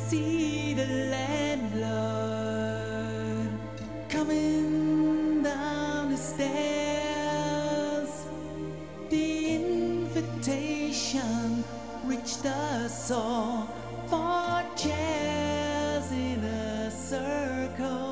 see the landlord coming down the stairs. The invitation reached us all for chairs in a circle.